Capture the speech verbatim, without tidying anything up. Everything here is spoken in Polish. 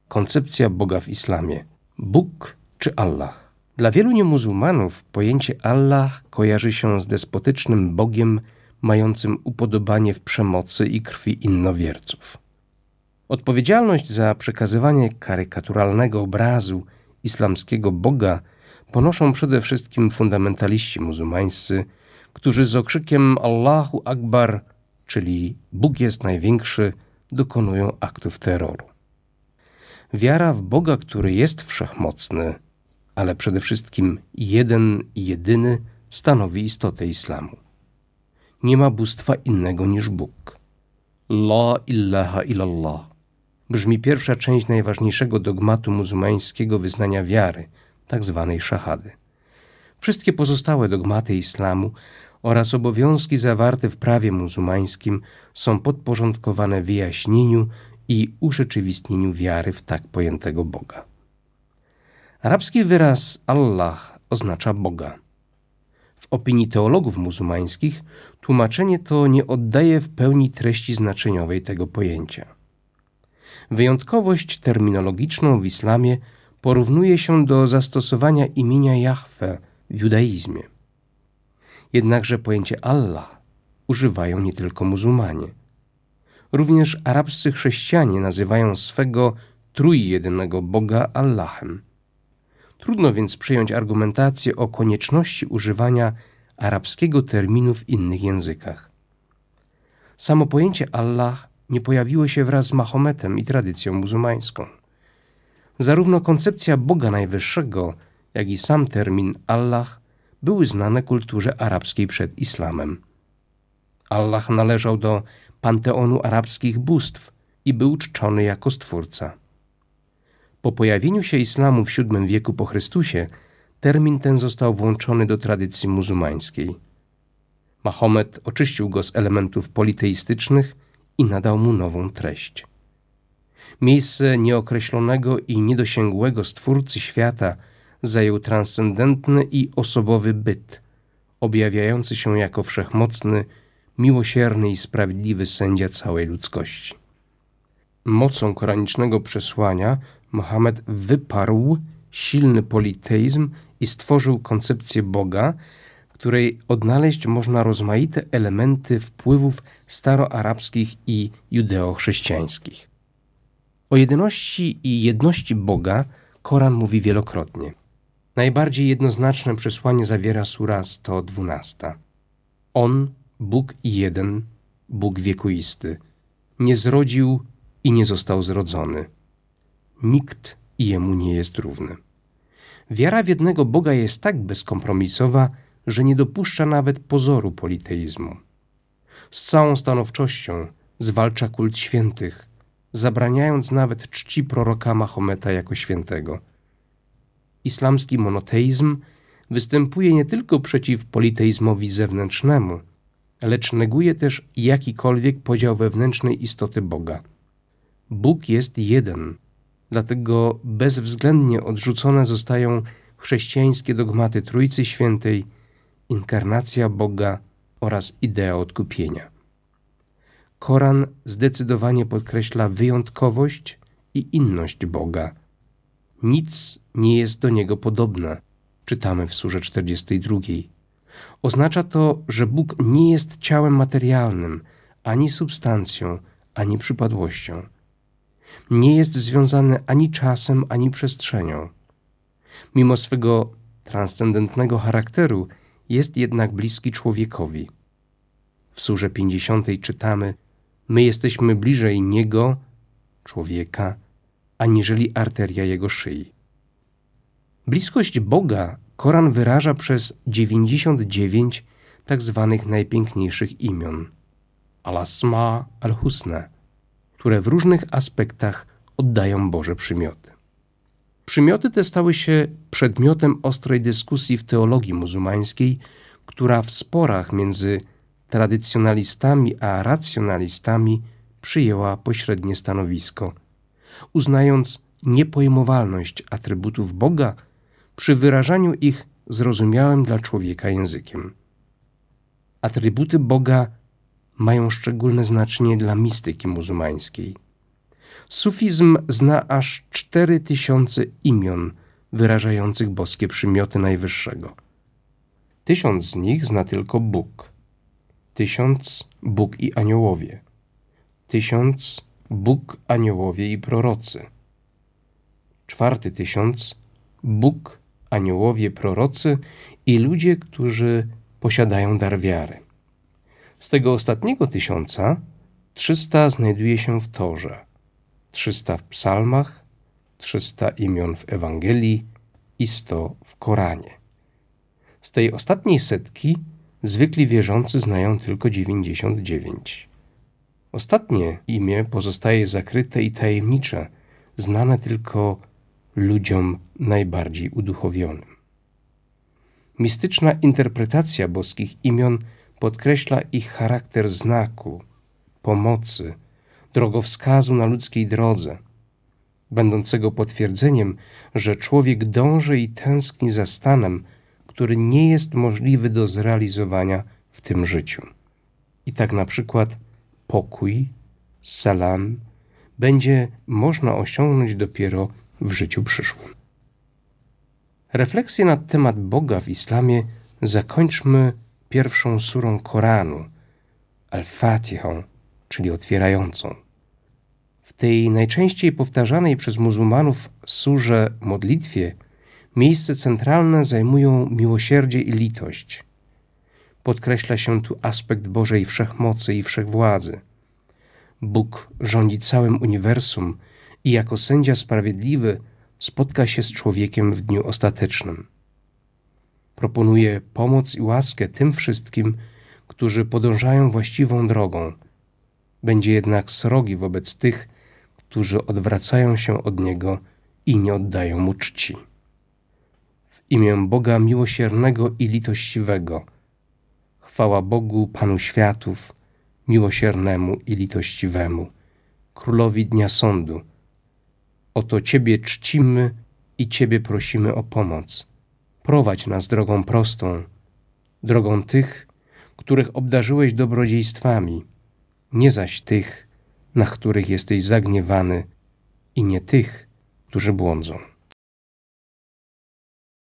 koncepcja Boga w islamie. Bóg czy Allah? Dla wielu niemuzułmanów pojęcie Allah kojarzy się z despotycznym Bogiem mającym upodobanie w przemocy i krwi innowierców. Odpowiedzialność za przekazywanie karykaturalnego obrazu islamskiego Boga ponoszą przede wszystkim fundamentaliści muzułmańscy, którzy z okrzykiem Allahu Akbar, czyli Bóg jest największy, dokonują aktów terroru. Wiara w Boga, który jest wszechmocny, ale przede wszystkim jeden i jedyny, stanowi istotę islamu. Nie ma bóstwa innego niż Bóg. La ilaha illallah brzmi pierwsza część najważniejszego dogmatu muzułmańskiego wyznania wiary, tak zwanej szahady. Wszystkie pozostałe dogmaty islamu oraz obowiązki zawarte w prawie muzułmańskim są podporządkowane wyjaśnieniu i urzeczywistnieniu wiary w tak pojętego Boga. Arabski wyraz Allah oznacza Boga. W opinii teologów muzułmańskich tłumaczenie to nie oddaje w pełni treści znaczeniowej tego pojęcia. Wyjątkowość terminologiczną w islamie porównuje się do zastosowania imienia Jahwe w judaizmie. Jednakże pojęcie Allah używają nie tylko muzułmanie. Również arabscy chrześcijanie nazywają swego trójjedynego Boga Allahem. Trudno więc przyjąć argumentację o konieczności używania arabskiego terminu w innych językach. Samo pojęcie Allah nie pojawiło się wraz z Mahometem i tradycją muzułmańską. Zarówno koncepcja Boga Najwyższego, jak i sam termin Allah były znane kulturze arabskiej przed islamem. Allah należał do panteonu arabskich bóstw i był czczony jako Stwórca. Po pojawieniu się islamu w siódmym wieku po Chrystusie termin ten został włączony do tradycji muzułmańskiej. Mahomet oczyścił go z elementów politeistycznych i nadał mu nową treść. Miejsce nieokreślonego i niedosięgłego Stwórcy świata zajął transcendentny i osobowy byt, objawiający się jako wszechmocny, miłosierny i sprawiedliwy sędzia całej ludzkości. Mocą koranicznego przesłania Mohamed wyparł silny politeizm i stworzył koncepcję Boga, w której odnaleźć można rozmaite elementy wpływów staroarabskich i judeo-chrześcijańskich. O jedyności i jedności Boga Koran mówi wielokrotnie. Najbardziej jednoznaczne przesłanie zawiera sura sto dwanaście. On, Bóg jeden, Bóg wiekuisty, nie zrodził i nie został zrodzony. Nikt jemu nie jest równy. Wiara w jednego Boga jest tak bezkompromisowa, że nie dopuszcza nawet pozoru politeizmu. Z całą stanowczością zwalcza kult świętych, zabraniając nawet czci proroka Mahometa jako świętego. Islamski monoteizm występuje nie tylko przeciw politeizmowi zewnętrznemu, lecz neguje też jakikolwiek podział wewnętrznej istoty Boga. Bóg jest jeden, dlatego bezwzględnie odrzucone zostają chrześcijańskie dogmaty Trójcy Świętej, inkarnacja Boga oraz idea odkupienia. Koran zdecydowanie podkreśla wyjątkowość i inność Boga. Nic nie jest do Niego podobne, czytamy w surze czterdziestej drugiej. Oznacza to, że Bóg nie jest ciałem materialnym, ani substancją, ani przypadłością. Nie jest związany ani czasem, ani przestrzenią. Mimo swego transcendentnego charakteru jest jednak bliski człowiekowi. W surze pięćdziesiątej czytamy: my jesteśmy bliżej Niego, człowieka, aniżeli arteria Jego szyi. Bliskość Boga Koran wyraża przez dziewięćdziesiąt dziewięć tak zwanych najpiękniejszych imion, al-Asma al-Husna, które w różnych aspektach oddają Boże przymioty. Przymioty te stały się przedmiotem ostrej dyskusji w teologii muzułmańskiej, która w sporach między tradycjonalistami a racjonalistami przyjęła pośrednie stanowisko, uznając niepojmowalność atrybutów Boga przy wyrażaniu ich zrozumiałym dla człowieka językiem. Atrybuty Boga mają szczególne znaczenie dla mistyki muzułmańskiej. Sufizm zna aż cztery tysiące imion wyrażających boskie przymioty Najwyższego. Tysiąc z nich zna tylko Bóg. Tysiąc Bóg i aniołowie. Tysiąc Bóg, aniołowie i prorocy. Czwarty tysiąc Bóg, aniołowie, prorocy i ludzie, którzy posiadają dar wiary. Z tego ostatniego tysiąca trzysta znajduje się w Torze, trzysta w psalmach, trzysta imion w Ewangelii i sto w Koranie. Z tej ostatniej setki zwykli wierzący znają tylko dziewięćdziesiąt dziewięć. Ostatnie imię pozostaje zakryte i tajemnicze, znane tylko ludziom najbardziej uduchowionym. Mistyczna interpretacja boskich imion podkreśla ich charakter znaku, pomocy, drogowskazu na ludzkiej drodze, będącego potwierdzeniem, że człowiek dąży i tęskni za stanem, który nie jest możliwy do zrealizowania w tym życiu. I tak na przykład pokój, salam, będzie można osiągnąć dopiero w życiu przyszłym. Refleksję na temat Boga w islamie zakończmy pierwszą surą Koranu, Al-Fatihą, czyli otwierającą. W tej najczęściej powtarzanej przez muzułmanów surze modlitwie miejsce centralne zajmują miłosierdzie i litość. Podkreśla się tu aspekt Bożej wszechmocy i wszechwładzy. Bóg rządzi całym uniwersum i jako sędzia sprawiedliwy spotka się z człowiekiem w dniu ostatecznym. Proponuje pomoc i łaskę tym wszystkim, którzy podążają właściwą drogą. Będzie jednak srogi wobec tych, którzy odwracają się od Niego i nie oddają Mu czci. W imię Boga miłosiernego i litościwego. Chwała Bogu, Panu światów, miłosiernemu i litościwemu, Królowi Dnia Sądu. Oto Ciebie czcimy i Ciebie prosimy o pomoc. Prowadź nas drogą prostą, drogą tych, których obdarzyłeś dobrodziejstwami, nie zaś tych, na których jesteś zagniewany, i nie tych, którzy błądzą.